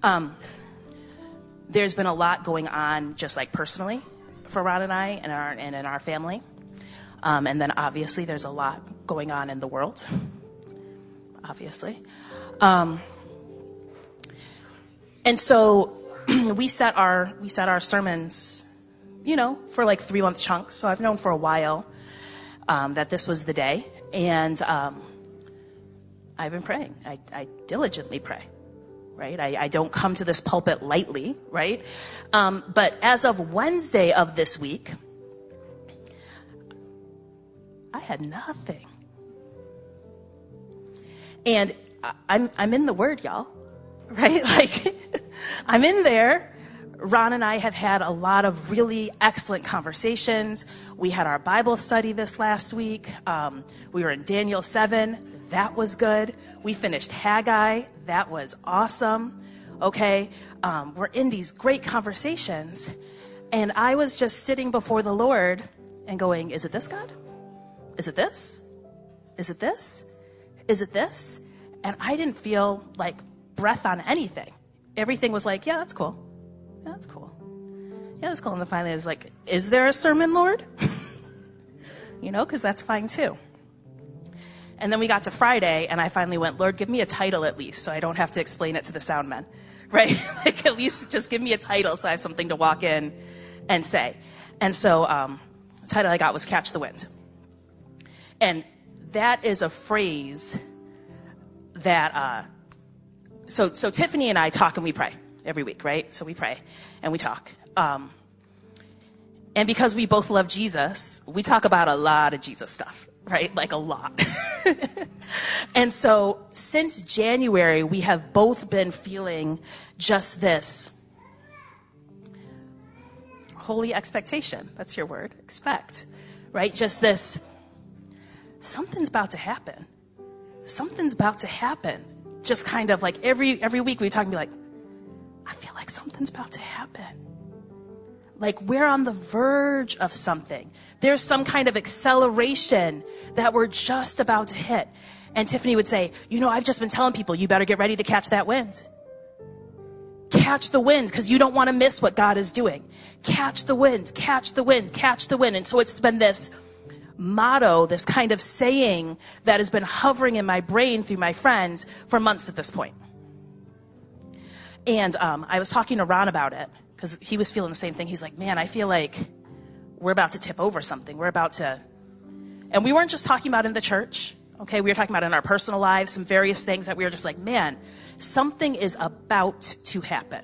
There's been a lot going on just like personally for Ron and I and in our family. And then obviously there's a lot going on in the world, obviously. And so we set our sermons, for like 3-month chunks. So I've known for a while that this was the day. And I've been praying. I diligently pray, right? I don't come to this pulpit lightly, right? But as of Wednesday of this week, I had nothing. And I'm in the Word, y'all, right? Like, I'm in there. Ron and I have had a lot of really excellent conversations. We had our Bible study this last week. We were in Daniel 7. That was good. We finished Haggai. That was awesome. Okay. We're in these great conversations. And I was just sitting before the Lord and going, is it this, God? Is it this? Is it this? Is it this? And I didn't feel like breath on anything. Everything was like, yeah, that's cool. Yeah, that's cool. Yeah, that's cool. And then finally I was like, is there a sermon, Lord? Because that's fine too. And then we got to Friday and I finally went, Lord, give me a title at least so I don't have to explain it to the sound men, right? Like at least just give me a title so I have something to walk in and say. And so the title I got was Catch the Wind. And that is a phrase that, so Tiffany and I talk and we pray every week, right? So we pray and we talk. And because we both love Jesus, we talk about a lot of Jesus stuff, right? Like a lot. And so since January, we have both been feeling just this holy expectation. That's your word. Expect, right? Just this, something's about to happen. Something's about to happen. Just kind of like every week we talk and be like, I feel like something's about to happen. Like we're on the verge of something. There's some kind of acceleration that we're just about to hit. And Tiffany would say, I've just been telling people, you better get ready to catch that wind. Catch the wind, because you don't want to miss what God is doing. Catch the wind, catch the wind, catch the wind. And so it's been this motto, this kind of saying that has been hovering in my brain through my friends for months at this point. And I was talking to Ron about it because he was feeling the same thing. He's like, man, I feel like we're about to tip over something. We're about to, and we weren't just talking about in the church. Okay, we were talking about in our personal lives, some various things that we were just like, man, something is about to happen.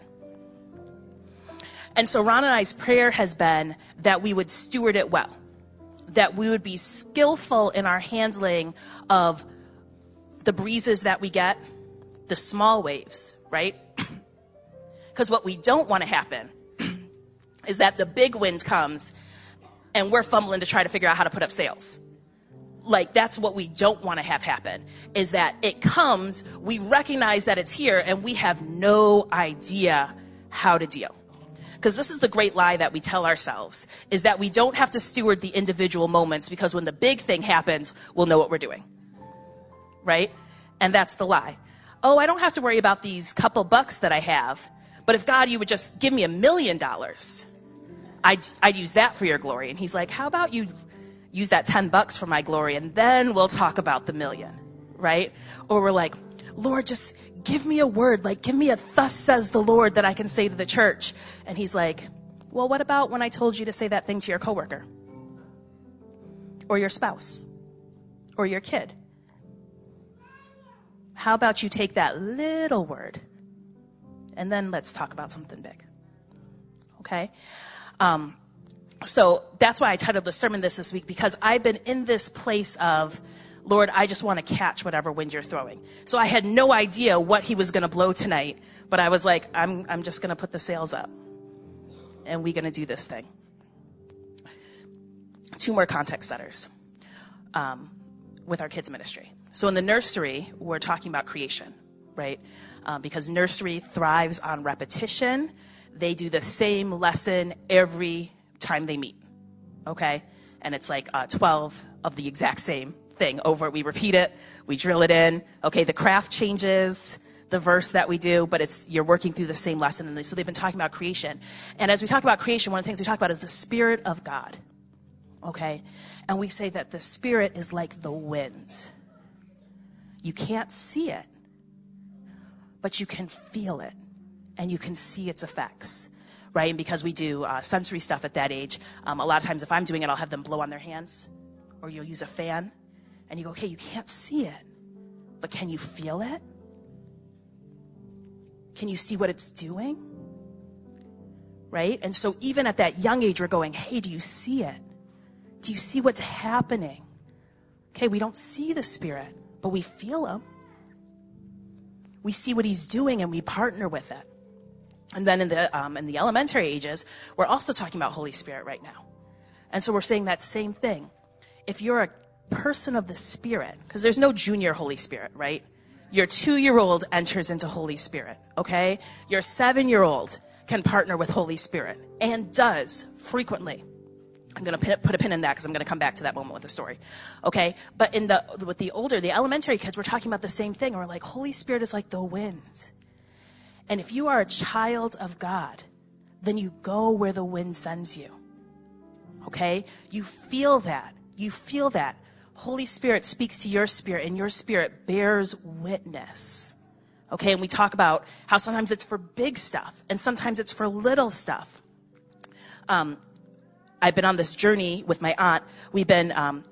And so Ron and I's prayer has been that we would steward it well, that we would be skillful in our handling of the breezes that we get, the small waves, right? Because what we don't want to happen is that the big wind comes and we're fumbling to try to figure out how to put up sails. Like, that's what we don't want to have happen, is that it comes, we recognize that it's here, and we have no idea how to deal. Because this is the great lie that we tell ourselves, is that we don't have to steward the individual moments, because when the big thing happens, we'll know what we're doing. Right? And that's the lie. Oh, I don't have to worry about these couple bucks that I have, but if God, you would just give me $1 million, I'd use that for your glory. And he's like, how about you use that $10 for my glory, and then we'll talk about the $1 million, right? Or we're like, Lord, just give me a word, like give me a thus says the Lord that I can say to the church. And he's like, well, what about when I told you to say that thing to your coworker? Or your spouse? Or your kid? How about you take that little word and then let's talk about something big? Okay? So that's why I titled the sermon this week, because I've been in this place of, Lord, I just want to catch whatever wind you're throwing. So I had no idea what he was going to blow tonight, but I was like, I'm just going to put the sails up and we're going to do this thing. 2 more context setters with our kids ministry. So in the nursery, we're talking about creation, right? Because nursery thrives on repetition. They do the same lesson every time they meet, okay? And it's like 12 of the exact same thing over. We repeat it, we drill it in. Okay, the craft changes, the verse that we do, but you're working through the same lesson. And so they've been talking about creation. And as we talk about creation, one of the things we talk about is the Spirit of God. Okay? And we say that the Spirit is like the wind. You can't see it, but you can feel it, and you can see its effects, right? And because we do sensory stuff at that age, a lot of times if I'm doing it, I'll have them blow on their hands, or you'll use a fan, and you go, okay, you can't see it, but can you feel it? Can you see what it's doing? Right? And so even at that young age, we're going, hey, do you see it? Do you see what's happening? Okay, we don't see the Spirit, but we feel him. We see what he's doing and we partner with it. And then in the elementary ages, we're also talking about Holy Spirit right now. And so we're saying that same thing. If you're a person of the Spirit, because there's no junior Holy Spirit, right? Your 2-year-old enters into Holy Spirit, okay? Your 7-year-old can partner with Holy Spirit and does frequently. I'm going to put a pin in that because I'm going to come back to that moment with the story, okay? But with the elementary kids, we're talking about the same thing. We're like, Holy Spirit is like the wind. And if you are a child of God, then you go where the wind sends you, okay? You feel that. You feel that. Holy Spirit speaks to your spirit, and your spirit bears witness, okay? And we talk about how sometimes it's for big stuff, and sometimes it's for little stuff. I've been on this journey with my aunt. We've been,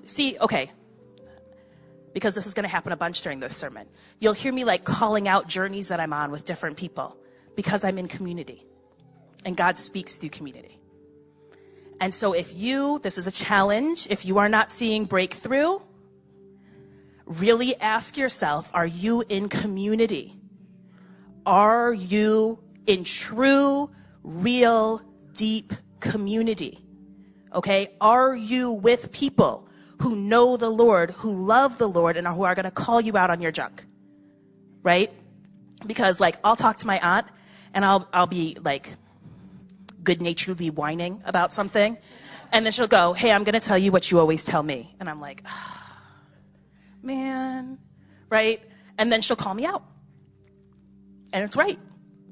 because this is going to happen a bunch during this sermon. You'll hear me like calling out journeys that I'm on with different people because I'm in community, and God speaks through community. And so this is a challenge, if you are not seeing breakthrough, really ask yourself, are you in community? Are you in true, real, deep community? Okay? Are you with people who know the Lord, who love the Lord, and who are going to call you out on your junk? Right? Because I'll talk to my aunt, and I'll be good-naturedly whining about something. And then she'll go, hey, I'm going to tell you what you always tell me. And I'm like, oh, man, right? And then she'll call me out. And it's right,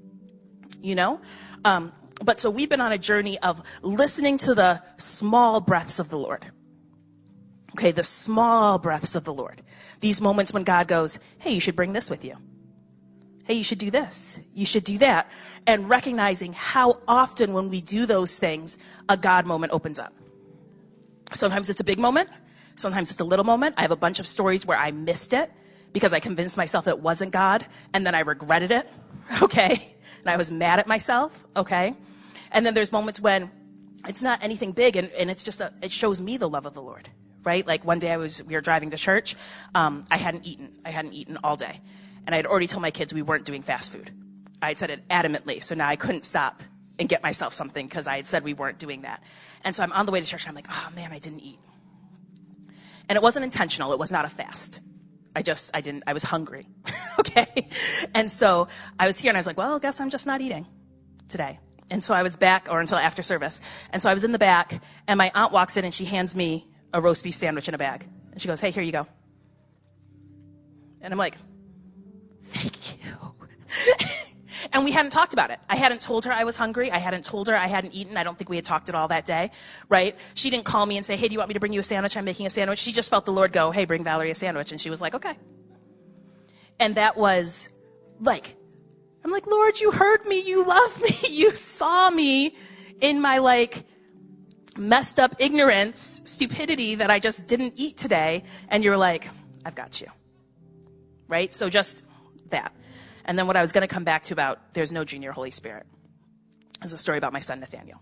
But so we've been on a journey of listening to the small breaths of the Lord. Okay, the small breaths of the Lord. These moments when God goes, hey, you should bring this with you. Hey, you should do this. You should do that. And recognizing how often when we do those things, a God moment opens up. Sometimes it's a big moment. Sometimes it's a little moment. I have a bunch of stories where I missed it because I convinced myself it wasn't God, and then I regretted it, okay? And I was mad at myself, okay? And then there's moments when it's not anything big, and it's just it shows me the love of the Lord, right? Like one day we were driving to church. I hadn't eaten all day. And I had already told my kids we weren't doing fast food. I had said it adamantly, so now I couldn't stop and get myself something because I had said we weren't doing that. And so I'm on the way to church, and I'm like, oh, man, I didn't eat. And it wasn't intentional. It was not a fast. I was hungry, okay? And so I was here, and I was like, well, I guess I'm just not eating today. And so I was back, or until after service. And so I was in the back, and my aunt walks in, and she hands me a roast beef sandwich in a bag. And she goes, hey, here you go. And I'm like, thank you. And we hadn't talked about it. I hadn't told her I was hungry. I hadn't told her I hadn't eaten. I don't think we had talked at all that day, right? She didn't call me and say, hey, do you want me to bring you a sandwich? I'm making a sandwich. She just felt the Lord go, hey, bring Valerie a sandwich. And she was like, okay. And that was I'm like, Lord, you heard me. You love me. You saw me in my messed up ignorance, stupidity that I just didn't eat today. And you're like, I've got you. Right? So just that. And then what I was going to come back to about there's no junior Holy Spirit is a story about my son, Nathaniel.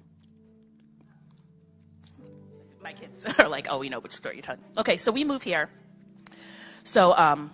My kids are like, oh, we know which story you're telling. Okay, so we move here. So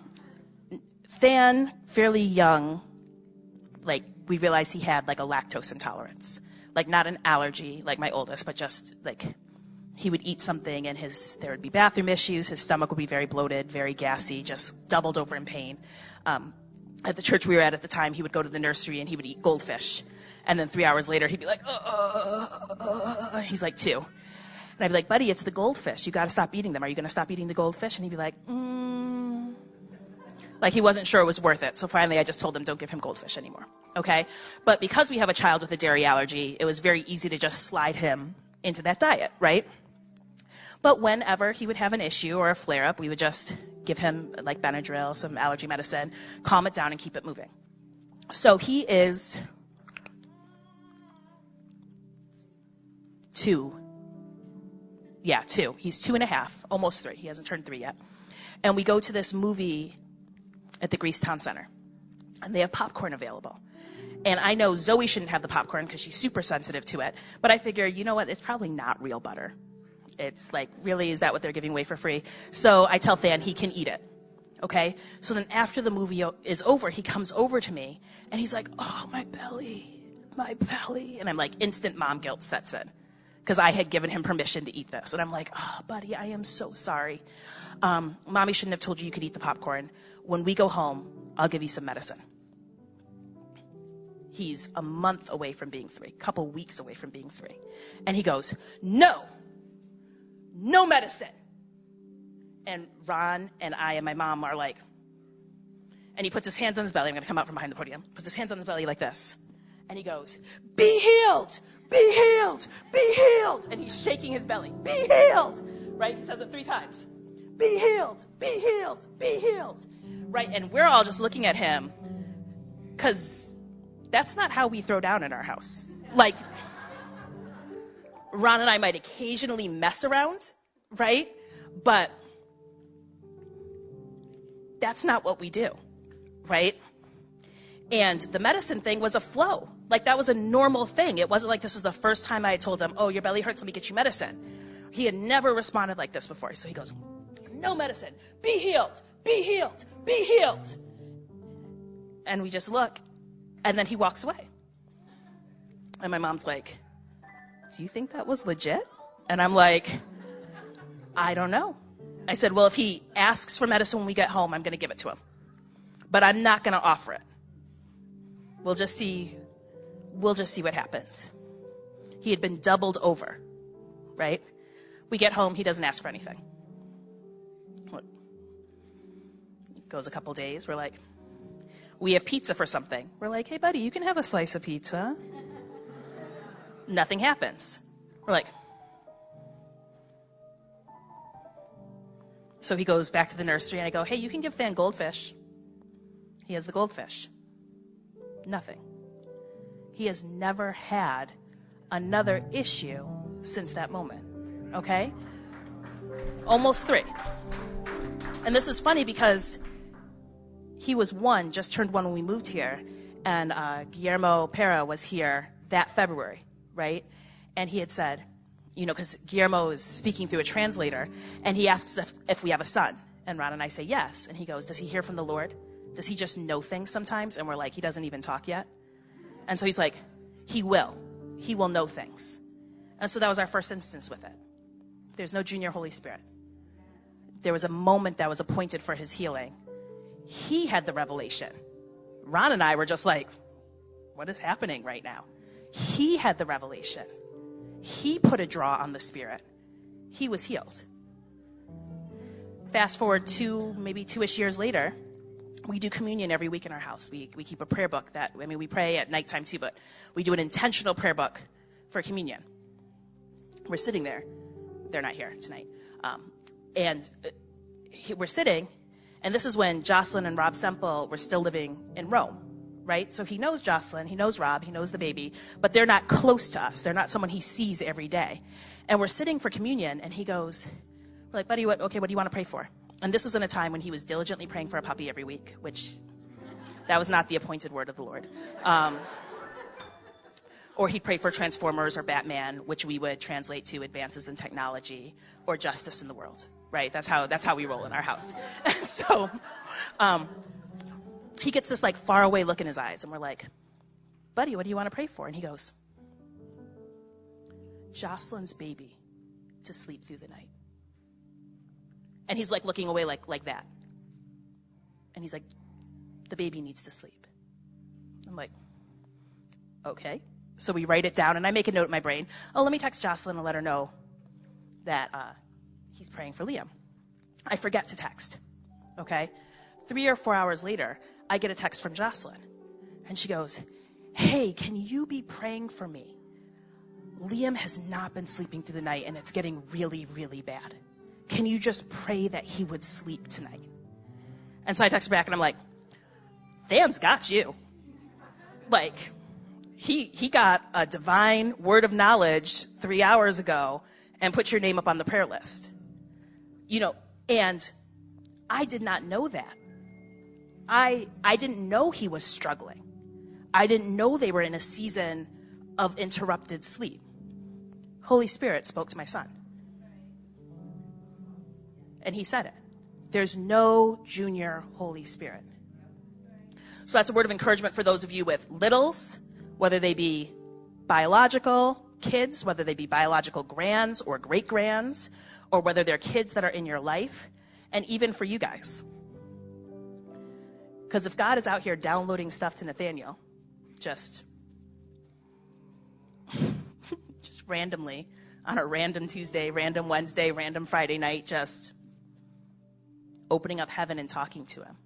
Than, fairly young, we realized he had a lactose intolerance. Not an allergy like my oldest, but just he would eat something and there would be bathroom issues. His stomach would be very bloated, very gassy, just doubled over in pain. At the church we were at the time, he would go to the nursery and he would eat goldfish. And then 3 hours later, he'd be like, he's 2. And I'd be like, buddy, it's the goldfish. You got to stop eating them. Are you going to stop eating the goldfish? And he'd be like, Like he wasn't sure it was worth it. So finally I just told him, don't give him goldfish anymore. Okay? But because we have a child with a dairy allergy, it was very easy to just slide him into that diet, right? But whenever he would have an issue or a flare-up, we would just give him like Benadryl, some allergy medicine, calm it down and keep it moving. So he is 2. Yeah, 2. He's 2.5, almost 3. He hasn't turned 3 yet. And we go to this movie at the Greece Town Center. And they have popcorn available. And I know Zoe shouldn't have the popcorn because she's super sensitive to it. But I figure, you know what? It's probably not real butter. It's like, really, is that what they're giving away for free? So I tell Than he can eat it. Okay? So then after the movie is over, he comes over to me. And he's like, oh, my belly. My belly. And I'm like, instant mom guilt sets in. Because I had given him permission to eat this. And I'm like, oh, buddy, I am so sorry. Mommy shouldn't have told you could eat the popcorn. When we go home, I'll give you some medicine. He's a month away from being 3, a couple weeks away from being 3. And he goes, no medicine. And Ron and I and my mom are like, and he puts his hands on his belly. I'm going to come out from behind the podium. Puts his hands on his belly like this. And he goes, be healed, be healed, be healed. And he's shaking his belly, be healed. Right? He says it 3 times. Be healed, be healed, be healed. Right? And we're all just looking at him because that's not how we throw down in our house. Like, Ron and I might occasionally mess around, right? But that's not what we do, right? And the medicine thing was a flow. Like, that was a normal thing. It wasn't like this was the first time I had told him, oh, your belly hurts, let me get you medicine. He had never responded like this before. So he goes, no medicine. Be healed. Be healed. Be healed. And we just look. And then he walks away. And my mom's like, do you think that was legit? And I'm like, I don't know. I said, well, if he asks for medicine when we get home, I'm going to give it to him. But I'm not going to offer it. We'll just see what happens. He had been doubled over, right? We get home, he doesn't ask for anything. Goes a couple days, we're like, we have pizza for something. We're like, hey, buddy, you can have a slice of pizza. Nothing happens. We're like, so he goes back to the nursery, and I go, hey, you can give Than goldfish. He has the goldfish. Nothing. He has never had another issue since that moment. Okay? Almost 3. And this is funny because he was 1, just turned 1 when we moved here, and Guillermo Pera was here that February, right? And he had said, you know, because Guillermo is speaking through a translator, and he asks if we have a son. And Ron and I say yes. And he goes, does he hear from the Lord? Does he just know things sometimes? And we're like, he doesn't even talk yet. And so he's like, he will. He will know things. And so that was our first instance with it. There's no junior Holy Spirit. There was a moment that was appointed for his healing. He had the revelation. Ron and I were just like, what is happening right now? He had the revelation. He put a draw on the Spirit. He was healed. Fast forward maybe 2-ish years later, we do communion every week in our house. We keep a prayer book we pray at nighttime too, but we do an intentional prayer book for communion. We're sitting there. They're not here tonight. We're sitting, and this is when Jocelyn and Rob Semple were still living in Rome, right? So he knows Jocelyn, he knows Rob, he knows the baby, but they're not close to us. They're not someone he sees every day. And we're sitting for communion, and he goes, we're like, buddy, what do you want to pray for? And this was in a time when he was diligently praying for a puppy every week, which that was not the appointed word of the Lord. Or he'd pray for Transformers or Batman, which we would translate to advances in technology or justice in the world, right? That's how we roll in our house. And so he gets this like faraway look in his eyes, and we're like, buddy, what do you want to pray for? And he goes, Jocelyn's baby to sleep through the night. And he's like looking away like that. And he's like, the baby needs to sleep. I'm like, okay. So we write it down, and I make a note in my brain. Oh, let me text Jocelyn and let her know that he's praying for Liam. I forget to text. Okay? 3 or 4 hours later, I get a text from Jocelyn. And she goes, hey, can you be praying for me? Liam has not been sleeping through the night, and it's getting really, really bad. Can you just pray that he would sleep tonight? And so I text her back, and I'm like, Than's got you. Like, he got a divine word of knowledge 3 hours ago and put your name up on the prayer list. You know, and I did not know that. I didn't know he was struggling. I didn't know they were in a season of interrupted sleep. Holy Spirit spoke to my son. And he said it. There's no junior Holy Spirit. So that's a word of encouragement for those of you with littles, whether they be biological kids, whether they be biological grands or great-grands, or whether they're kids that are in your life, and even for you guys. Because if God is out here downloading stuff to Nathaniel, just randomly, on a random Tuesday, random Wednesday, random Friday night, just opening up heaven and talking to him,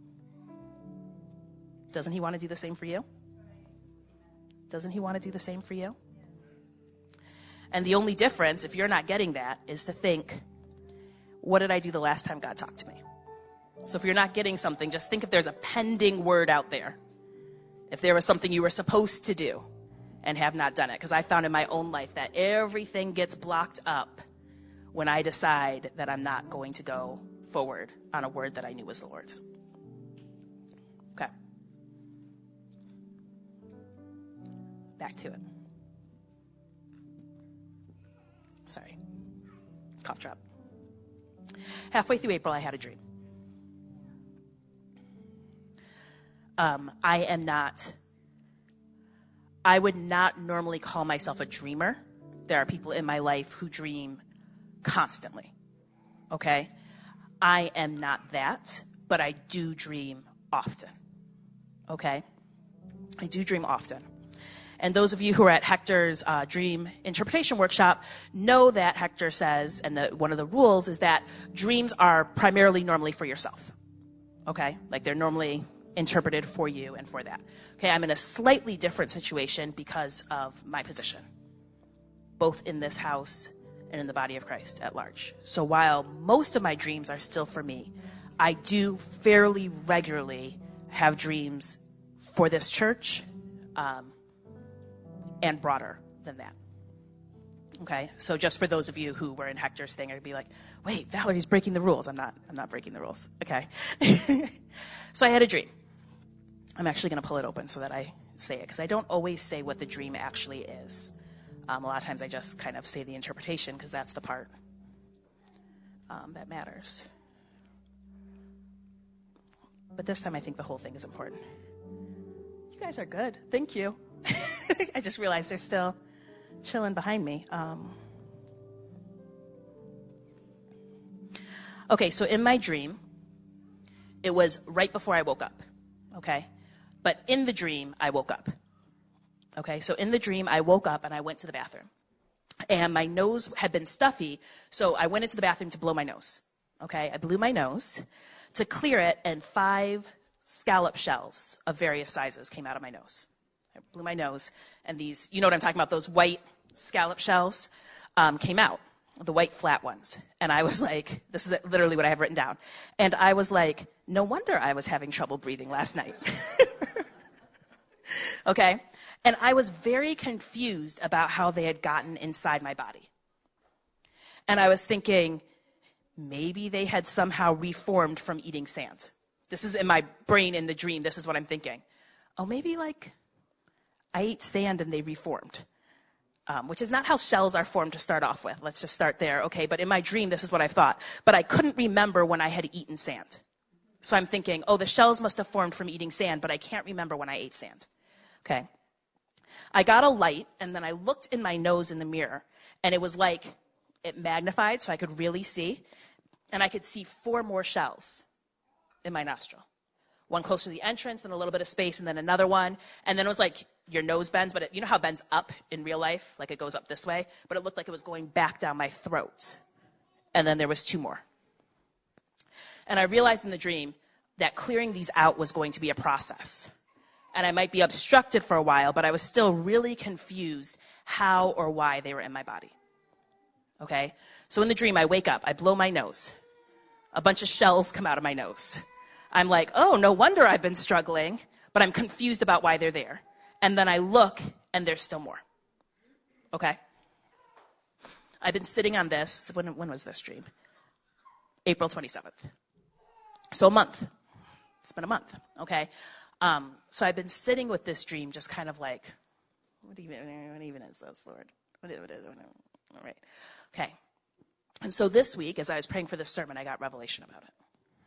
doesn't he want to do the same for you? Doesn't he want to do the same for you? And the only difference, if you're not getting that, is to think, what did I do the last time God talked to me? So if you're not getting something, just think if there's a pending word out there. If there was something you were supposed to do and have not done it. Because I found in my own life that everything gets blocked up when I decide that I'm not going to go forward on a word that I knew was the Lord's. Okay. Back to it. Sorry. Cough drop. Halfway through April, I had a dream. I would not normally call myself a dreamer. There are people in my life who dream constantly. Okay? I am not that, but I do dream often. Okay? I do dream often. And those of you who are at Hector's dream interpretation workshop know that Hector says, and one of the rules is that dreams are primarily normally for yourself. Okay? Like they're normally interpreted for you and for that. Okay, I'm in a slightly different situation because of my position, both in this house and in the body of Christ at large. So while most of my dreams are still for me, I do fairly regularly have dreams for this church, and broader than that. Okay, so just for those of you who were in Hector's thing, I'd be like, wait, Valerie's breaking the rules. I'm not breaking the rules. Okay. So I had a dream. I'm actually going to pull it open so that I say it, because I don't always say what the dream actually is. A lot of times I just kind of say the interpretation, because that's the part that matters. But this time I think the whole thing is important. You guys are good. Thank you. I just realized they're still chilling behind me. Okay, so in my dream, it was right before I woke up. Okay? But in the dream, I woke up. Okay, so in the dream, I woke up and I went to the bathroom. And my nose had been stuffy, so I went into the bathroom to blow my nose. Okay, I blew my nose to clear it, and 5 scallop shells of various sizes came out of my nose. I blew my nose, and these, you know what I'm talking about, those white scallop shells came out, the white flat ones. And I was like, this is literally what I have written down. And I was like, no wonder I was having trouble breathing last night. Okay? And I was very confused about how they had gotten inside my body. And I was thinking, maybe they had somehow reformed from eating sand. This is in my brain in the dream. This is what I'm thinking. Oh, maybe like I ate sand and they reformed, which is not how shells are formed to start off with. Let's just start there. Okay, but in my dream, this is what I thought. But I couldn't remember when I had eaten sand. So I'm thinking, oh, the shells must have formed from eating sand, but I can't remember when I ate sand. Okay. I got a light, and then I looked in my nose in the mirror, and it was like it magnified so I could really see, and I could see 4 more shells in my nostril. One close to the entrance, and a little bit of space, and then another one. And then it was like your nose bends, but you know how it bends up in real life? Like it goes up this way? But it looked like it was going back down my throat. And then there was 2 more. And I realized in the dream, that clearing these out was going to be a process. And I might be obstructed for a while, but I was still really confused how or why they were in my body. Okay? So in the dream, I wake up, I blow my nose. A bunch of shells come out of my nose. I'm like, oh, no wonder I've been struggling, but I'm confused about why they're there. And then I look, and there's still more. Okay? I've been sitting on this, when was this dream? April 27th. So a month. It's been a month, okay? So I've been sitting with this dream just kind of like, what even is this, Lord? All right. Okay. And so this week, as I was praying for this sermon, I got revelation about it.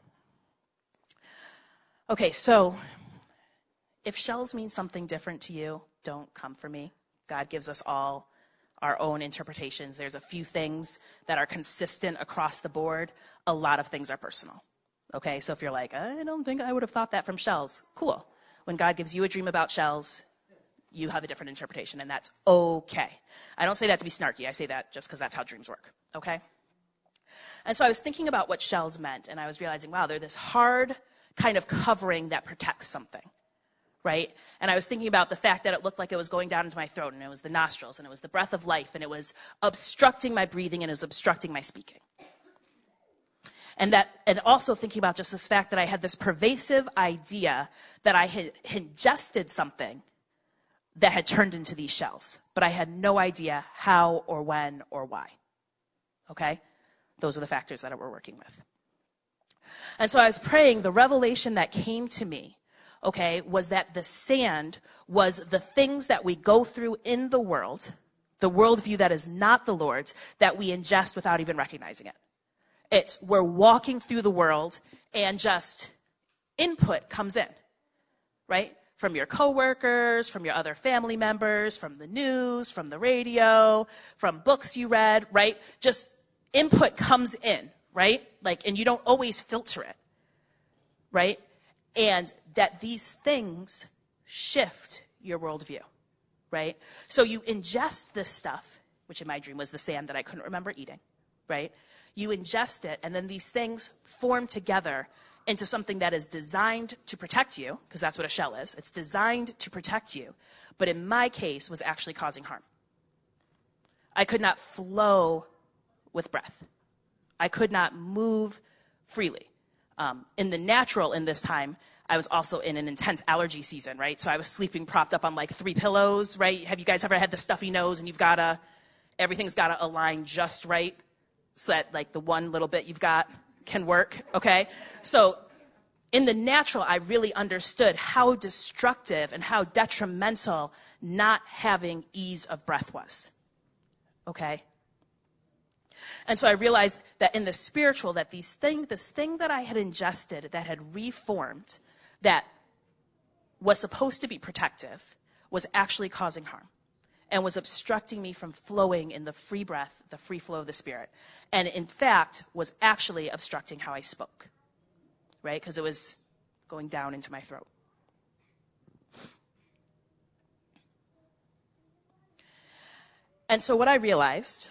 Okay, so if shells mean something different to you, don't come for me. God gives us all our own interpretations. There's a few things that are consistent across the board. A lot of things are personal. Okay, so if you're like, I don't think I would have thought that from shells, cool. When God gives you a dream about shells, you have a different interpretation, and that's okay. I don't say that to be snarky. I say that just because that's how dreams work, okay? And so I was thinking about what shells meant, and I was realizing, wow, they're this hard kind of covering that protects something, right? And I was thinking about the fact that it looked like it was going down into my throat, and it was the nostrils, and it was the breath of life, and it was obstructing my breathing, and it was obstructing my speaking. And also thinking about just this fact that I had this pervasive idea that I had ingested something that had turned into these shells, but I had no idea how or when or why. Okay? Those are the factors that we're working with. And so I was praying, the revelation that came to me, okay, was that the sand was the things that we go through in the worldview that is not the Lord's, that we ingest without even recognizing it. It's we're walking through the world and just input comes in, right? From your coworkers, from your other family members, from the news, from the radio, from books you read, right? Just input comes in, right? And you don't always filter it, right? And that these things shift your worldview, right? So you ingest this stuff, which in my dream was the sand that I couldn't remember eating, right? You ingest it, and then these things form together into something that is designed to protect you, because that's what a shell is. It's designed to protect you, but in my case was actually causing harm. I could not flow with breath. I could not move freely. In the natural in this time, I was also in an intense allergy season, right? So I was sleeping propped up on like 3 pillows, right? Have you guys ever had the stuffy nose and everything's got to align just right so that like the one little bit you've got can work, okay? So in the natural, I really understood how destructive and how detrimental not having ease of breath was, okay? And so I realized that in the spiritual, that this thing that I had ingested, that had reformed, that was supposed to be protective, was actually causing harm and was obstructing me from flowing in the free breath, the free flow of the Spirit. And in fact, was actually obstructing how I spoke, right? Because it was going down into my throat. And so what I realized,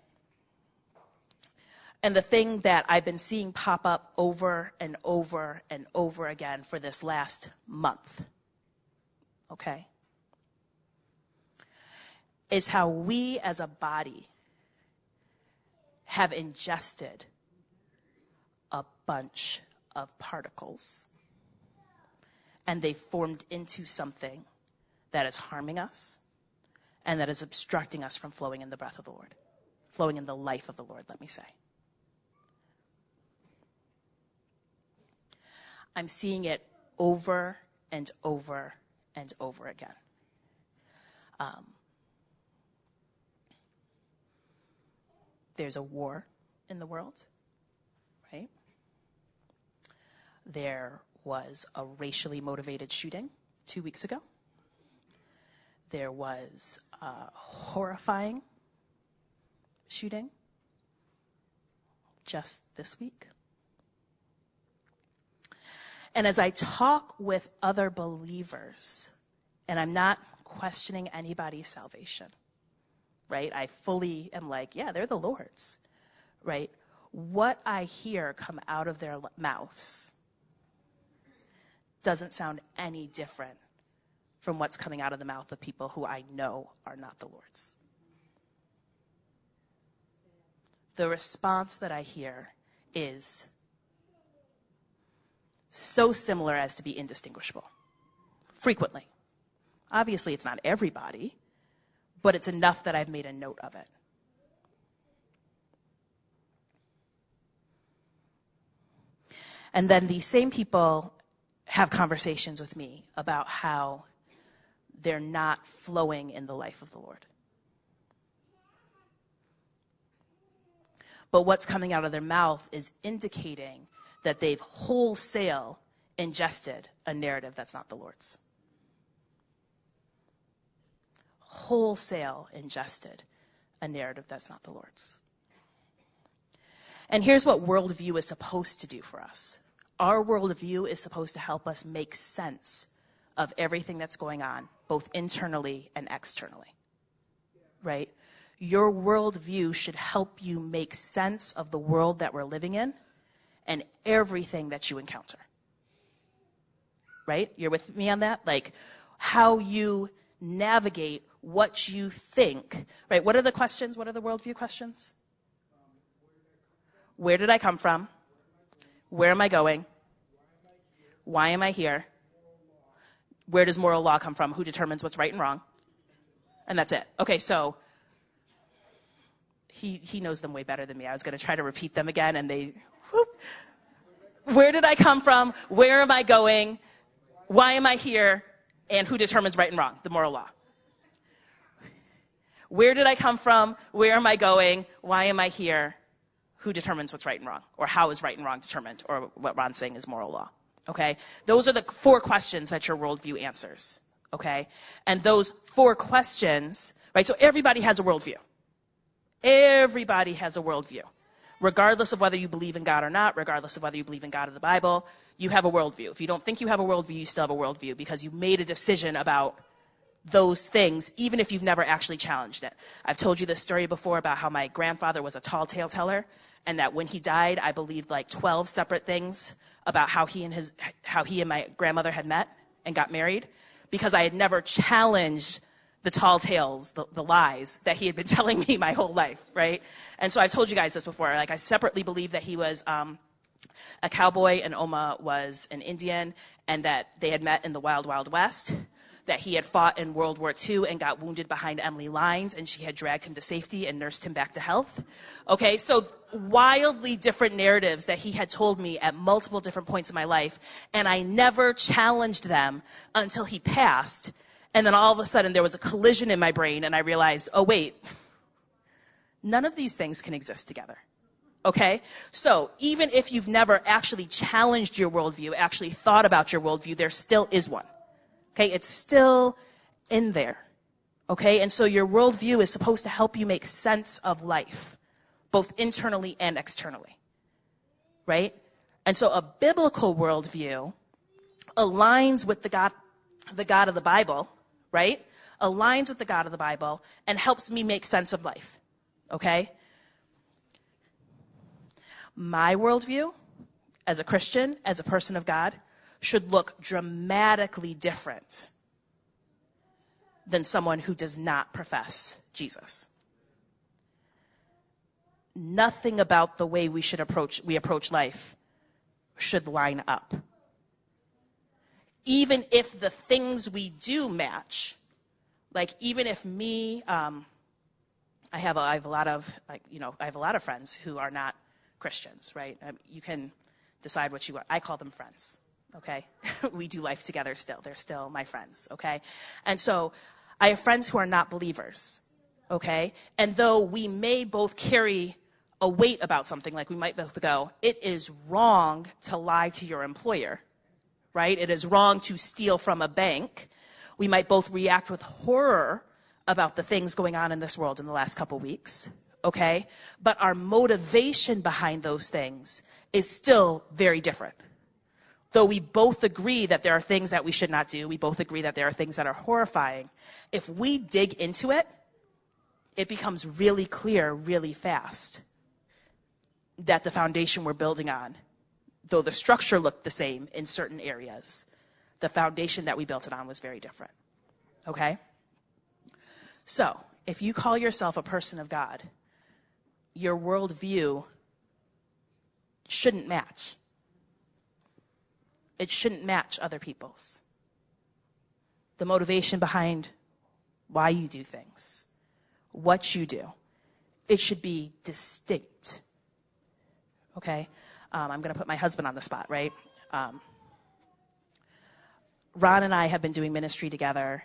and the thing that I've been seeing pop up over and over and over again for this last month, okay, is how we as a body have ingested a bunch of particles, and they formed into something that is harming us and that is obstructing us from flowing in the breath of the Lord, flowing in the life of the Lord, let me say. I'm seeing it over and over and over again. There's a war in the world, right? There was a racially motivated shooting 2 weeks ago. There was a horrifying shooting just this week. And as I talk with other believers, and I'm not questioning anybody's salvation, right? I fully am like, yeah, they're the Lord's, right? What I hear come out of their mouths doesn't sound any different from what's coming out of the mouth of people who I know are not the Lord's. The response that I hear is so similar as to be indistinguishable, frequently. Obviously, it's not everybody, but it's enough that I've made a note of it. And then these same people have conversations with me about how they're not flowing in the life of the Lord. But what's coming out of their mouth is indicating that they've wholesale ingested a narrative that's not the Lord's. Wholesale ingested a narrative that's not the Lord's. And here's what worldview is supposed to do for us. Our worldview is supposed to help us make sense of everything that's going on, both internally and externally, right? Your worldview should help you make sense of the world that we're living in and everything that you encounter, right? You're with me on that? Like how you navigate what you think, right? What are the questions? What are the worldview questions? Where did I come from? Where am I going? Why am I here? Where does moral law come from? Who determines what's right and wrong? And that's it. Okay, so he knows them way better than me. I was going to try to repeat them again, and they, whoop. Where did I come from? Where am I going? Why am I here? And who determines right and wrong? The moral law. Where did I come from? Where am I going? Why am I here? Who determines what's right and wrong? Or how is right and wrong determined? Or what Ron's saying is moral law. Okay? Those are the 4 questions that your worldview answers. Okay? And those 4 questions, right? So everybody has a worldview. Everybody has a worldview. Regardless of whether you believe in God or not, regardless of whether you believe in God or the Bible, you have a worldview. If you don't think you have a worldview, you still have a worldview because you made a decision about those things, even if you've never actually challenged it. I've told you this story before about how my grandfather was a tall tale teller, and that when he died, I believed like 12 separate things about how he and my grandmother had met and got married, because I had never challenged the tall tales, the lies that he had been telling me my whole life, right? And so I've told you guys this before. Like, I separately believe that he was a cowboy and Oma was an Indian, and that they had met in the Wild Wild West, that he had fought in World War II and got wounded behind Emily Lines, and she had dragged him to safety and nursed him back to health. Okay, so wildly different narratives that he had told me at multiple different points in my life, and I never challenged them until he passed. And then all of a sudden there was a collision in my brain, and I realized, oh wait, none of these things can exist together. Okay? So even if you've never actually challenged your worldview, actually thought about your worldview, there still is one. Okay? It's still in there. Okay? And so your worldview is supposed to help you make sense of life, both internally and externally. Right? And so a biblical worldview aligns with the God of the Bible, right? Aligns with the God of the Bible and helps me make sense of life. Okay? My worldview, as a Christian, as a person of God, should look dramatically different than someone who does not profess Jesus. Nothing about the way we approach life should line up. Even if the things we do match, like even if me, I have a lot of friends who are not Christians, right? You can decide what you want. I call them friends, okay? We do life together still. They're still my friends, okay? And so I have friends who are not believers, okay? And though we may both carry a weight about something, like we might both go, it is wrong to lie to your employer, right? It is wrong to steal from a bank. We might both react with horror about the things going on in this world in the last couple weeks, okay? But our motivation behind those things is still very different. Though we both agree that there are things that we should not do, we both agree that there are things that are horrifying, if we dig into it, it becomes really clear really fast that the foundation we're building on, though the structure looked the same in certain areas, The foundation that we built it on was very different. Okay? So, if you call yourself a person of God, your worldview shouldn't match. It shouldn't match other people's. The motivation behind why you do things, what you do, it should be distinct. Okay? I'm going to put my husband on the spot, right? Ron and I have been doing ministry together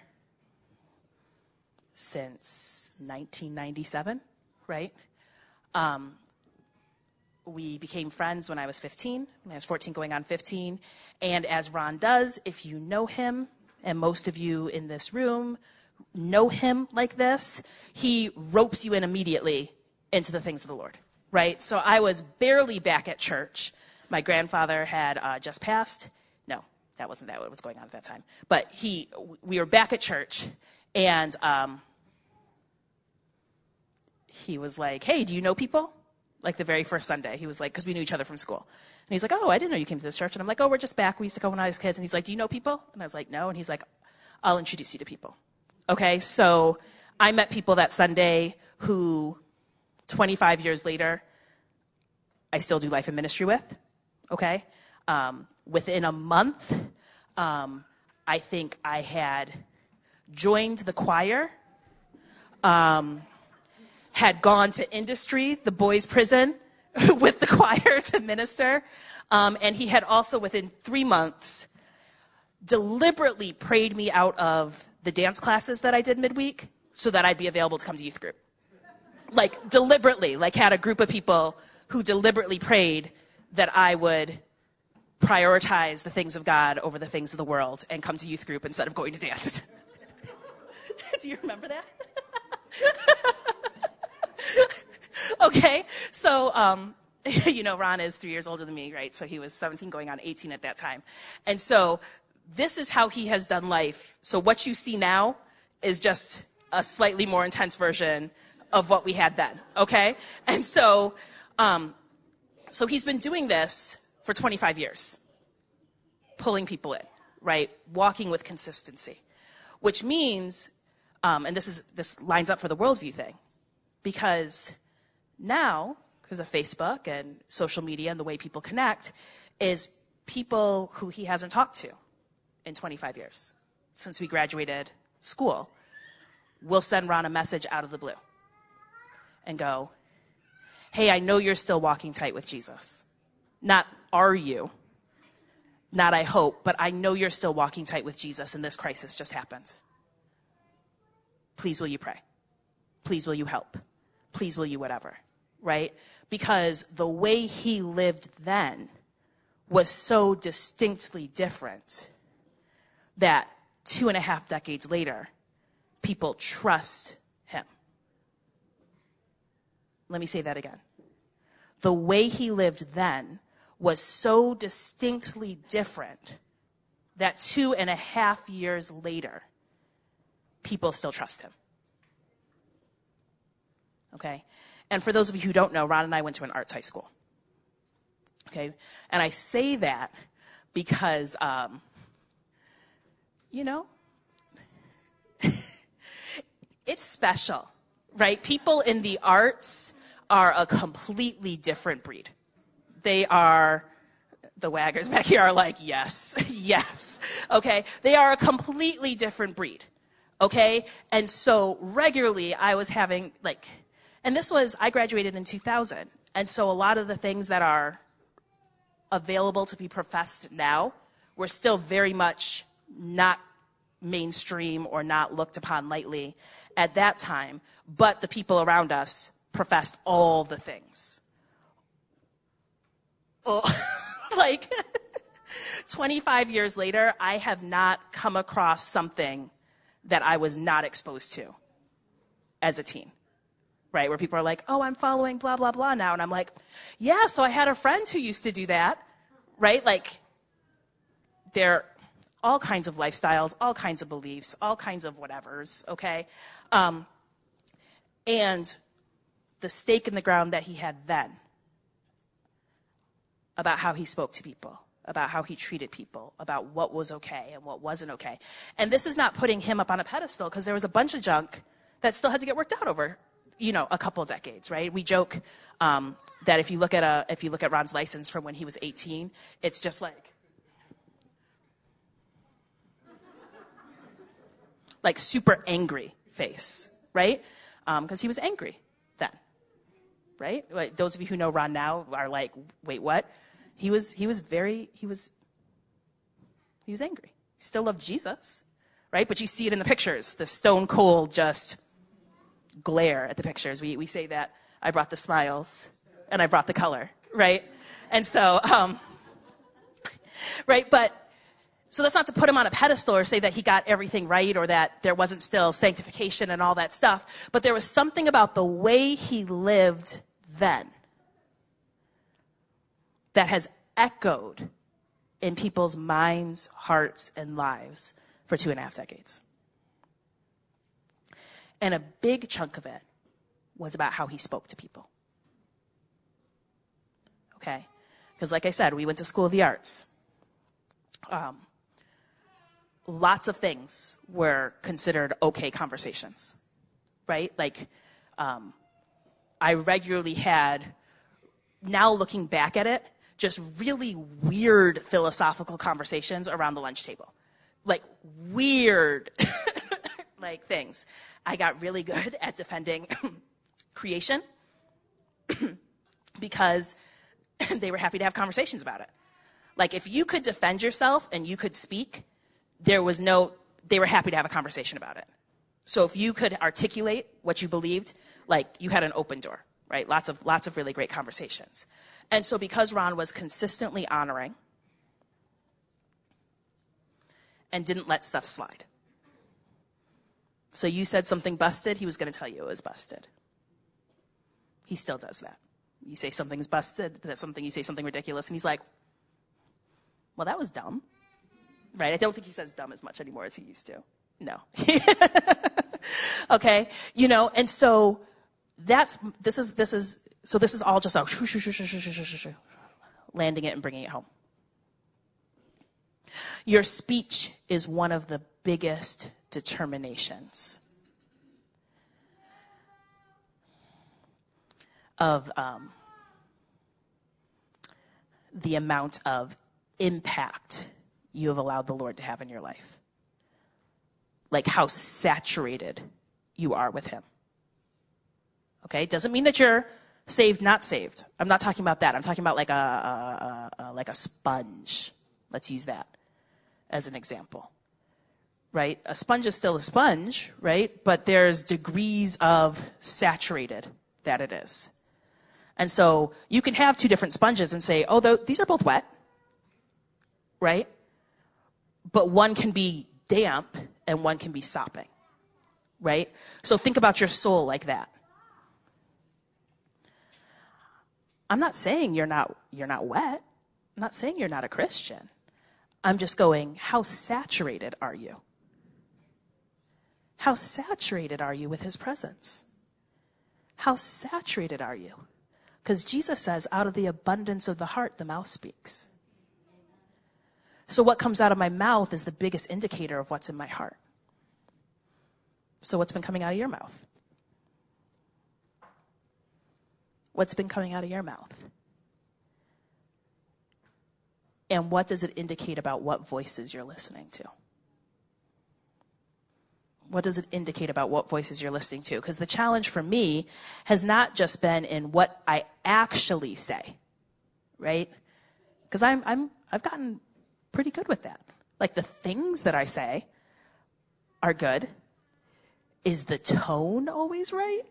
since 1997, right? We became friends when I was 15, when I was 14 going on 15. And as Ron does, if you know him, and most of you in this room know him like this, he ropes you in immediately into the things of the Lord, right? So I was barely back at church. My grandfather had just passed. No, that wasn't what was going on at that time. But we were back at church, and he was like, hey, do you know people? Like the very first Sunday. He was like, because we knew each other from school. And he's like, oh, I didn't know you came to this church. And I'm like, oh, we're just back. We used to go when I was kids. And he's like, do you know people? And I was like, no. And he's like, I'll introduce you to people. Okay, so I met people that Sunday who 25 years later, I still do life and ministry with. Okay? Within a month, I think I had joined the choir, had gone to industry, the boys' prison, with the choir to minister. And he had also, within 3 months, deliberately prayed me out of the dance classes that I did midweek so that I'd be available to come to youth group. Like, deliberately, like had a group of people who deliberately prayed that I would prioritize the things of God over the things of the world and come to youth group instead of going to dance. Do you remember that? Okay, so, Ron is 3 years older than me, right? So he was 17 going on 18 at that time. And so this is how he has done life. So what you see now is just a slightly more intense version of what we had then, okay? And so, so he's been doing this for 25 years, pulling people in, right? Walking with consistency, which means, and this lines up for the worldview thing, because now, because of Facebook and social media and the way people connect, is people who he hasn't talked to in 25 years, since we graduated school, will send Ron a message out of the blue and go, hey, I know you're still walking tight with Jesus. Not are you, not I hope, but I know you're still walking tight with Jesus and this crisis just happened. Please will you pray? Please will you help? Please will you whatever, right? Because the way he lived then was so distinctly different that 2.5 decades later, people trust him. Let me say that again. The way he lived then was so distinctly different that 2.5 years later, people still trust him. Okay? And for those of you who don't know, Ron and I went to an arts high school. Okay? And I say that because, it's special, right? People in the arts are a completely different breed. They are, the waggers back here are like, yes, yes, okay? They are a completely different breed, okay? And so regularly I was having, I graduated in 2000, and so a lot of the things that are available to be professed now were still very much not mainstream or not looked upon lightly at that time, but the people around us professed all the things. Oh, 25 years later, I have not come across something that I was not exposed to as a teen, right? Where people are like, oh, I'm following blah, blah, blah now. And I'm like, yeah, so I had a friend who used to do that, right? They're all kinds of lifestyles, all kinds of beliefs, all kinds of whatevers, okay? And the stake in the ground that he had then about how he spoke to people, about how he treated people, about what was okay and what wasn't okay. And this is not putting him up on a pedestal, because there was a bunch of junk that still had to get worked out over, a couple of decades, right? We joke that if you look at Ron's license from when he was 18, it's just like super angry face, right? Because he was angry then, right? Like, those of you who know Ron now are like, wait, what? He was angry. He still loved Jesus, right? But you see it in the pictures, the stone cold just glare at the pictures. We say that I brought the smiles and I brought the color, right? And so, right? But so that's not to put him on a pedestal or say that he got everything right or that there wasn't still sanctification and all that stuff. But there was something about the way he lived then that has echoed in people's minds, hearts, and lives for 2.5 decades. And a big chunk of it was about how he spoke to people. Okay? Because like I said, we went to School of the Arts. Lots of things were considered okay conversations, right? Like, I regularly had, now looking back at it, just really weird philosophical conversations around the lunch table. Like, weird, like, things. I got really good at defending creation because they were happy to have conversations about it. Like, if you could defend yourself and you could speak, they were happy to have a conversation about it. So if you could articulate what you believed, like, you had an open door, right? Lots of really great conversations. And so because Ron was consistently honoring and didn't let stuff slide. So you said something busted, he was going to tell you it was busted. He still does that. You say something's busted, you say something ridiculous, and he's like, well, that was dumb. Right? I don't think he says dumb as much anymore as he used to. No. Okay? And so this is all just landing it and bringing it home. Your speech is one of the biggest determinations of the amount of impact you have allowed the Lord to have in your life. Like, how saturated you are with him. Okay? Doesn't mean that you're saved, not saved. I'm not talking about that. I'm talking about like a sponge. Let's use that as an example. Right? A sponge is still a sponge, right? But there's degrees of saturated that it is. And so you can have two different sponges and say, these are both wet. Right? But one can be damp and one can be sopping, right? So think about your soul like that. I'm not saying you're not wet. I'm not saying you're not a Christian. I'm just going, how saturated are you? How saturated are you with his presence? How saturated are you? Because Jesus says, out of the abundance of the heart, the mouth speaks. So what comes out of my mouth is the biggest indicator of what's in my heart. So what's been coming out of your mouth? What's been coming out of your mouth? And what does it indicate about what voices you're listening to? What does it indicate about what voices you're listening to? Because the challenge for me has not just been in what I actually say, right? Because I've gotten pretty good with that. Like, the things that I say are good. Is the tone always right?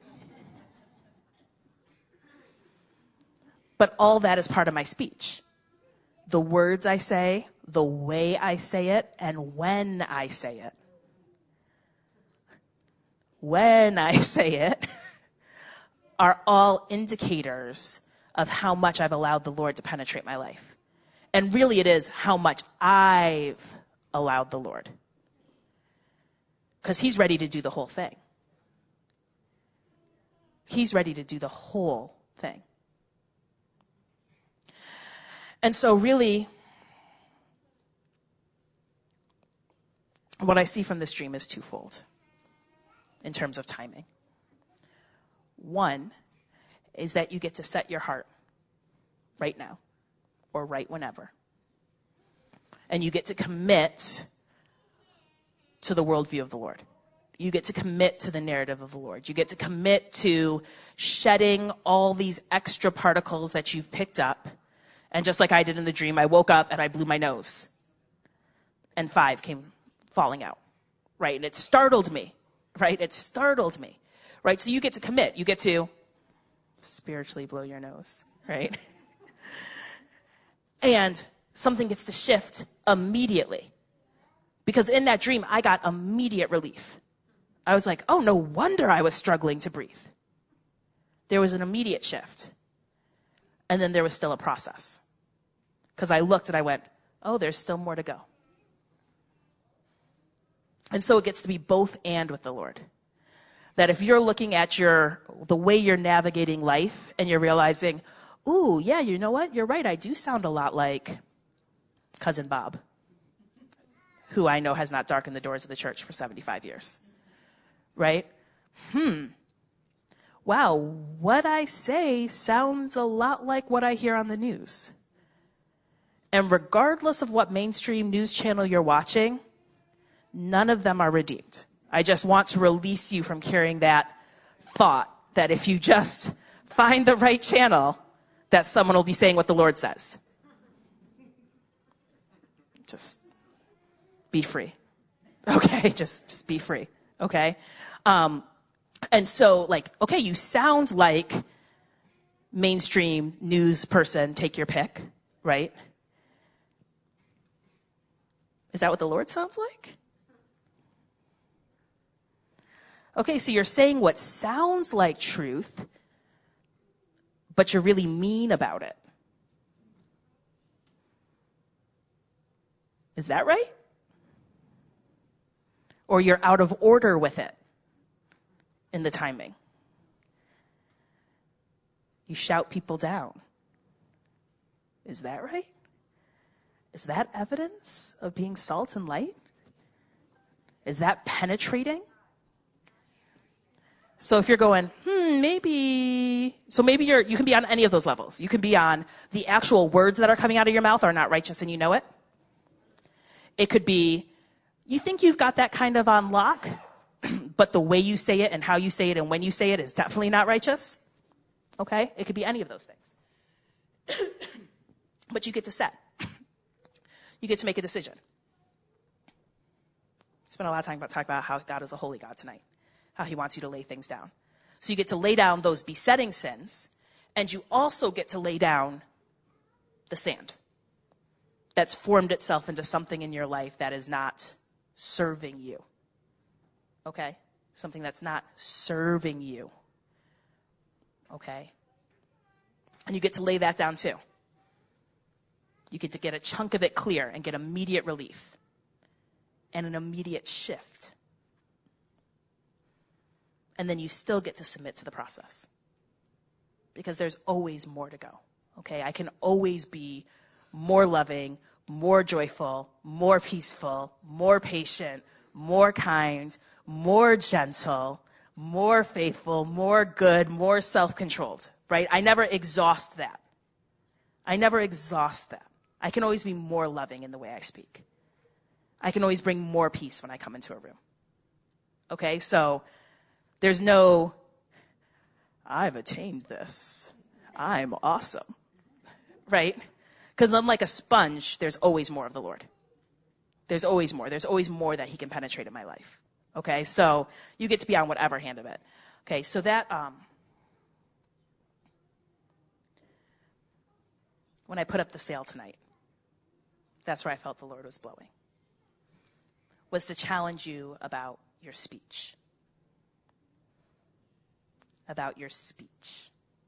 But all that is part of my speech. The words I say, the way I say it, and when I say it. When I say it are all indicators of how much I've allowed the Lord to penetrate my life. And really it is how much I've allowed the Lord. Because he's ready to do the whole thing. He's ready to do the whole thing. And so really, what I see from this dream is twofold in terms of timing. One is that you get to set your heart right now or right whenever. And you get to commit to the worldview of the Lord. You get to commit to the narrative of the Lord. You get to commit to shedding all these extra particles that you've picked up. And just like I did in the dream, I woke up and I blew my nose. And 5 came falling out, right? And it startled me, right? It startled me, right? So you get to commit. You get to spiritually blow your nose, right? And something gets to shift immediately. Because in that dream, I got immediate relief. I was like, oh, no wonder I was struggling to breathe. There was an immediate shift. And then there was still a process. Because I looked and I went, oh, there's still more to go. And so it gets to be both and with the Lord. That if you're looking at the way you're navigating life and you're realizing, ooh, yeah, you know what? You're right. I do sound a lot like Cousin Bob, who I know has not darkened the doors of the church for 75 years. Right? Wow, what I say sounds a lot like what I hear on the news. And regardless of what mainstream news channel you're watching, none of them are redeemed. I just want to release you from carrying that thought that if you just find the right channel, that someone will be saying what the Lord says. Just be free. Okay, just be free. Okay? And so, okay, you sound like mainstream news person, take your pick, right? Is that what the Lord sounds like? Okay, so you're saying what sounds like truth, but you're really mean about it. Is that right? Or you're out of order with it in the timing. You shout people down. Is that right? Is that evidence of being salt and light? Is that penetrating? So if you're going, maybe you can be on any of those levels. You can be on the actual words that are coming out of your mouth are not righteous and you know it. It could be, you think you've got that kind of on lock, but the way you say it and how you say it and when you say it is definitely not righteous. Okay? It could be any of those things. But you get to set. You get to make a decision. Spent a lot of time talking about how God is a holy God tonight, how he wants you to lay things down. So you get to lay down those besetting sins, and you also get to lay down the sand that's formed itself into something in your life that is not serving you. Okay? Something that's not serving you. Okay? And you get to lay that down too. You get to get a chunk of it clear and get immediate relief and an immediate shift. And then you still get to submit to the process because there's always more to go. Okay? I can always be more loving, more joyful, more peaceful, more patient, more kind, more gentle, more faithful, more good, more self-controlled, right? I never exhaust that. I can always be more loving in the way I speak. I can always bring more peace when I come into a room. Okay, so there's no, I've attained this. I'm awesome, right? Because unlike a sponge, there's always more of the Lord. There's always more. There's always more that he can penetrate in my life. Okay, so you get to be on whatever hand of it. Okay, so that, when I put up the sail tonight, that's where I felt the Lord was blowing, was to challenge you about your speech. About your speech.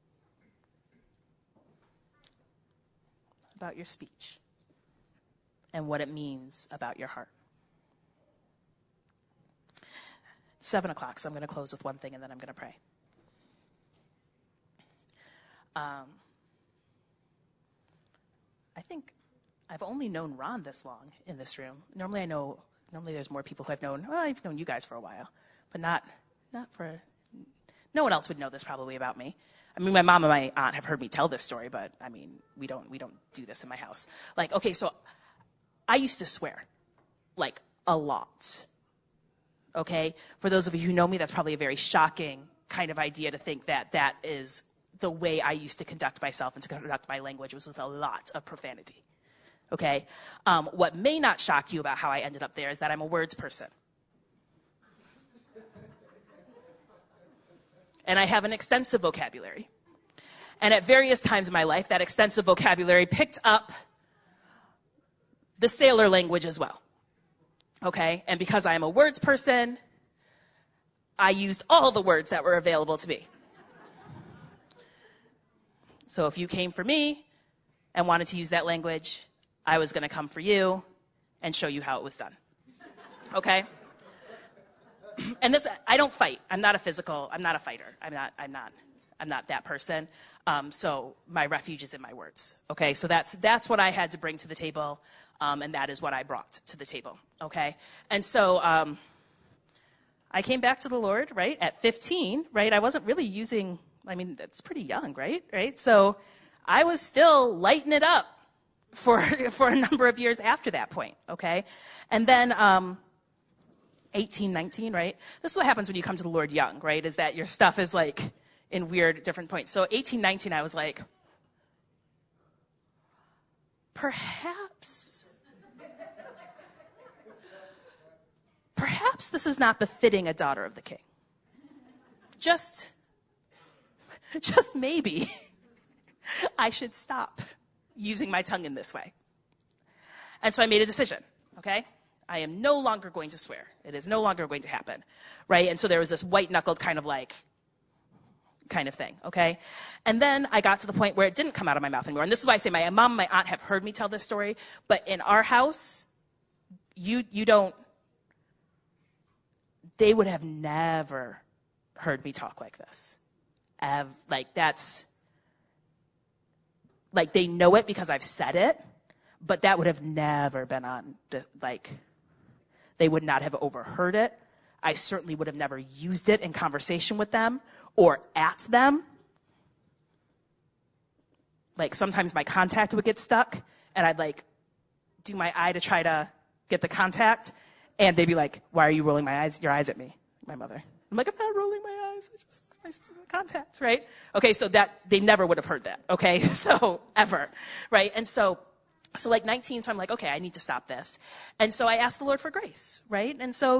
About your speech. And what it means about your heart. 7:00, so I'm going to close with one thing and then I'm going to pray. I think I've only known Ron this long in this room. Normally I know Normally there's more people who I've known you guys for a while, but not for, no one else would know this probably about me. I mean, my mom and my aunt have heard me tell this story, but I mean, we don't do this in my house. Like, okay, so I used to swear, like, a lot. Okay? For those of you who know me, that's probably a very shocking kind of idea to think that that is the way I used to conduct myself and to conduct my language was with a lot of profanity. Okay? What may not shock you about how I ended up there is that I'm a words person. And I have an extensive vocabulary. And at various times in my life, that extensive vocabulary picked up the sailor language as well. Okay? And because I am a words person, I used all the words that were available to me. So if you came for me and wanted to use that language, I was going to come for you and show you how it was done. Okay? And this, I don't fight. I'm not a fighter. I'm not that person. So my refuge is in my words. Okay? So that's what I had to bring to the table, and that is what I brought to the table. Okay? And so I came back to the Lord, right, at 15, right? I wasn't really using, I mean, that's pretty young, right? Right? So I was still lighting it up for a number of years after that point, okay? And then 18, 19, right? This is what happens when you come to the Lord young, right? Is that your stuff is like in weird different points. So 18, 19, I was like, perhaps this is not befitting a daughter of the king. Just maybe I should stop using my tongue in this way. And so I made a decision, okay? I am no longer going to swear. It is no longer going to happen, right? And so there was this white-knuckled kind of thing, okay? And then I got to the point where it didn't come out of my mouth anymore. And this is why I say my mom and my aunt have heard me tell this story, but in our house, they would have never heard me talk like this. They know it because I've said it, but that would have never been on, they would not have overheard it. I certainly would have never used it in conversation with them or at them. Like, sometimes my contact would get stuck, and I'd, do my eye to try to get the contact, and they'd be like, why are you rolling your eyes at me, my mother? I'm like, I'm not rolling my eyes. I still have contacts, right? Okay, so that, they never would have heard that, okay? So, ever, right? And so 19, so I'm like, okay, I need to stop this. And so I asked the Lord for grace, right? And so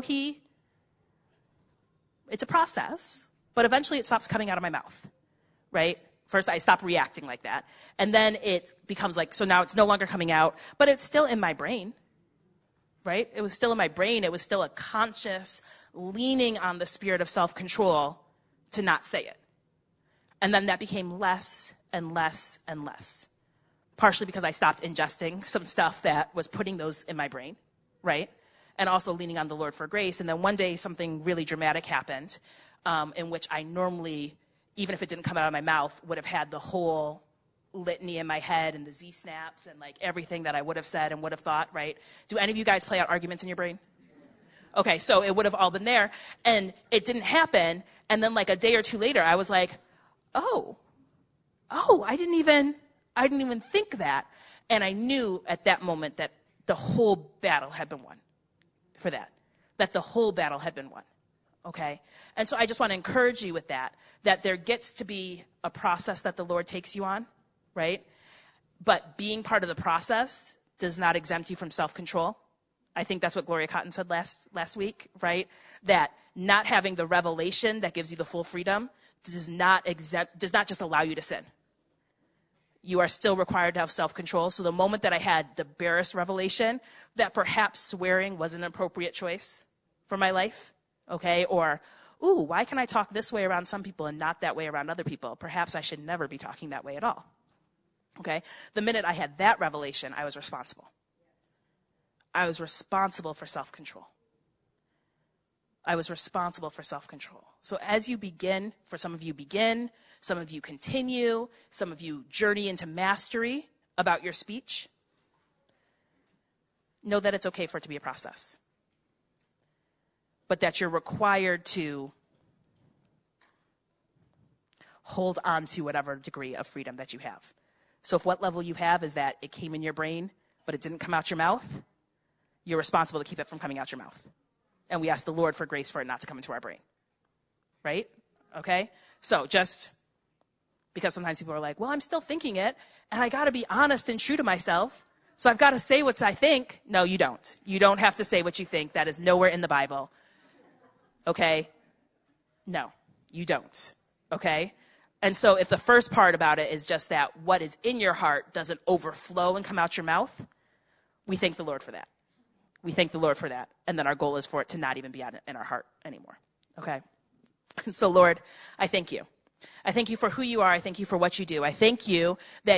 it's a process, but eventually it stops coming out of my mouth, right? First, I stop reacting like that. And then it becomes so now it's no longer coming out, but it's still in my brain, right? It was still in my brain. It was still a conscious leaning on the spirit of self-control to not say it. And then that became less and less and less. Partially because I stopped ingesting some stuff that was putting those in my brain, right? And also leaning on the Lord for grace. And then one day something really dramatic happened, in which I normally, even if it didn't come out of my mouth, would have had the whole litany in my head and the Z-snaps and everything that I would have said and would have thought, right? Do any of you guys play out arguments in your brain? Okay, so it would have all been there. And it didn't happen. And then a day or two later, I was like, oh, I didn't even think that. And I knew at that moment that the whole battle had been won for that the whole battle had been won, okay? And so I just want to encourage you with that there gets to be a process that the Lord takes you on, right? But being part of the process does not exempt you from self-control. I think that's what Gloria Cotton said last week, right? That not having the revelation that gives you the full freedom does not just allow you to sin. You are still required to have self-control. So the moment that I had the barest revelation that perhaps swearing was an appropriate choice for my life, okay? Or, why can I talk this way around some people and not that way around other people? Perhaps I should never be talking that way at all, okay? The minute I had that revelation, I was responsible. I was responsible for self-control. I was responsible for self-control. So as you begin, for some of you begin, some of you continue, some of you journey into mastery about your speech, know that it's okay for it to be a process. but that you're required to hold on to whatever degree of freedom that you have. So if what level you have is that it came in your brain, but it didn't come out your mouth, you're responsible to keep it from coming out your mouth. And we ask the Lord for grace for it not to come into our brain. Right? Okay? So just because sometimes people are like, well, I'm still thinking it, and I got to be honest and true to myself, so I've got to say what I think. No, you don't. You don't have to say what you think. That is nowhere in the Bible. Okay? No, you don't. Okay? And so if the first part about it is just that what is in your heart doesn't overflow and come out your mouth, we thank the Lord for that. We thank the Lord for that. And then our goal is for it to not even be in our heart anymore. Okay? And so, Lord, I thank you. I thank you for who you are. I thank you for what you do. I thank you that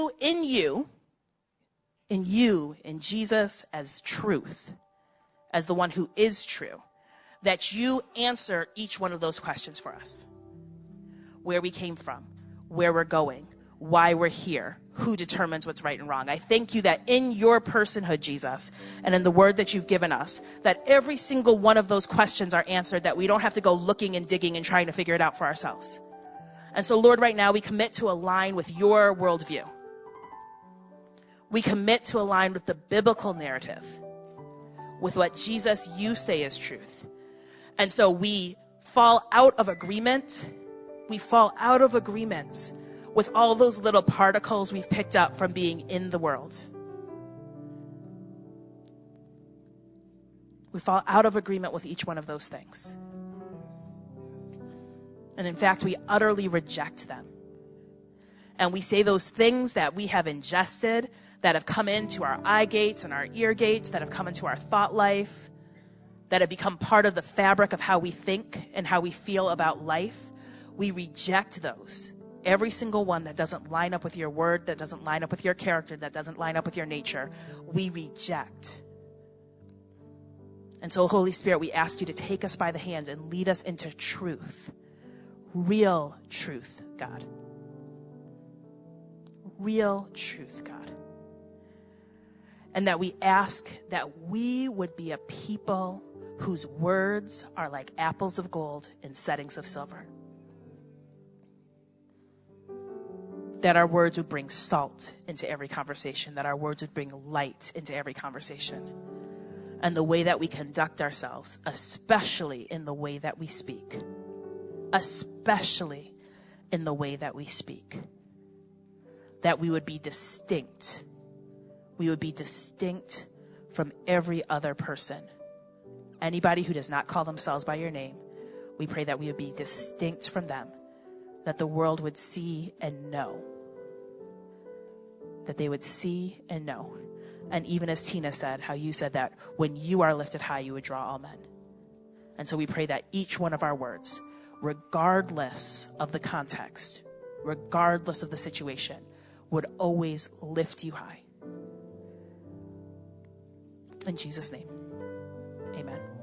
in Jesus as truth, as the one who is true, that you answer each one of those questions for us. Where we came from, where we're going, why we're here, who determines what's right and wrong. I thank you that in your personhood, Jesus, and in the word that you've given us, that every single one of those questions are answered, that we don't have to go looking and digging and trying to figure it out for ourselves. And so, Lord, right now we commit to align with your worldview. We commit to align with the biblical narrative, with what Jesus, you say is truth. And so we fall out of agreement. We fall out of agreement with all those little particles we've picked up from being in the world. We fall out of agreement with each one of those things. And in fact, we utterly reject them. And we say those things that we have ingested, that have come into our eye gates and our ear gates, that have come into our thought life, that have become part of the fabric of how we think and how we feel about life. We reject those. Every single one that doesn't line up with your word, that doesn't line up with your character, that doesn't line up with your nature, we reject. And so, Holy Spirit, we ask you to take us by the hands and lead us into truth. Real truth, God. Real truth, God. And that we ask that we would be a people whose words are like apples of gold in settings of silver. That our words would bring salt into every conversation, that our words would bring light into every conversation. And the way that we conduct ourselves, especially in the way that we speak. Especially in the way that we speak. That we would be distinct. We would be distinct from every other person. Anybody who does not call themselves by your name, we pray that we would be distinct from them. That the world would see and know. That they would see and know. And even as Tina said, how you said that when you are lifted high, you would draw all men. And so we pray that each one of our words, regardless of the context, regardless of the situation, would always lift you high. In Jesus' name, amen.